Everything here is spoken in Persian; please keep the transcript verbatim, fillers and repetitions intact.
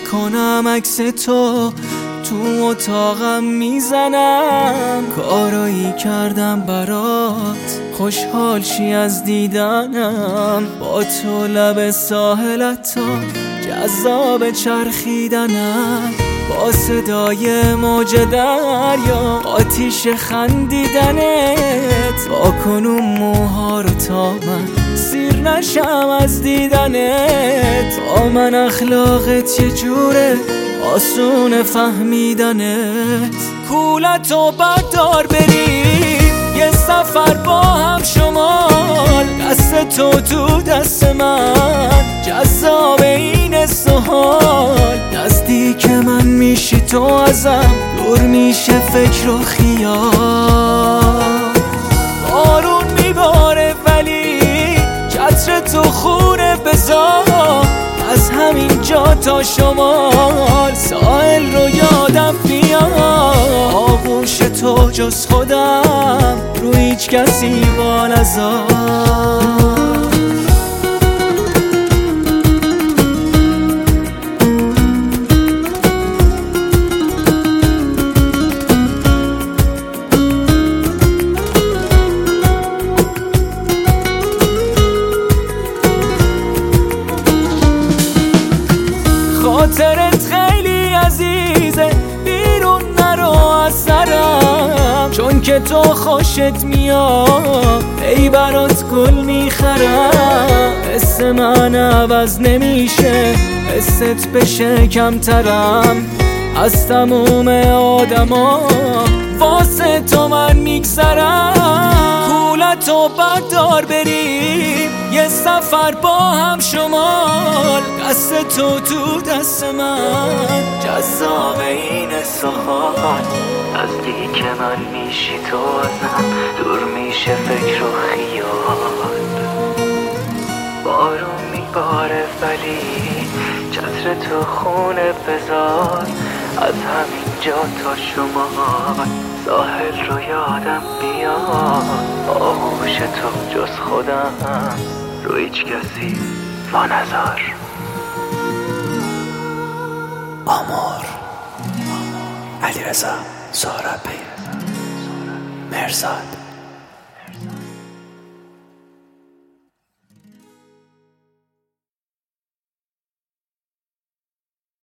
میکنم عکس تو تو اتاقم میزنم، کارایی کردم برات خوشحال شی از دیدنم، با تو لب ساحلت تا جذاب چرخیدنم، با صدای موج دریا آتیش خندیدنت، با کنون موها رو تا من سیر نشم از دیدنت، با من اخلاقت یه جوره آسون فهمیدنت، کولتو بردار بریم یه سفر با هم شمال، دست تو تو دست من جذاب این سوال، نزدیک من میشی تو ازم دور میشه فکر و خیال، بارون میباره ولی چتر تو خونه بذار، از همین جا تا شمال ساحل رو یادم میاد، آغوش تو جز خودم رو هیچ کسی با نذار. خاطرت خیلی عزیزه بیرون نرو از سرم، چون که تو خوشت میاد ای برات گل میخرم، حس من عوض نمیشه حست بشه کمترم، از تموم آدما واسه تو من میگذرم، کولتو بردار بریم یه سفر با هم شمال، دست تو تو دست من جذاب این سوال، نزدیک من میشی تو ازم دور میشه فکر و خیال، بارون میباره ولی چتر تو خونه بذار، از همین جا تا شمال ساحل رو یادم بیاد، آغوش تو جز خودم رو هیچ کسی وا نذار. آمار علیرضا سهرابی مرزاد.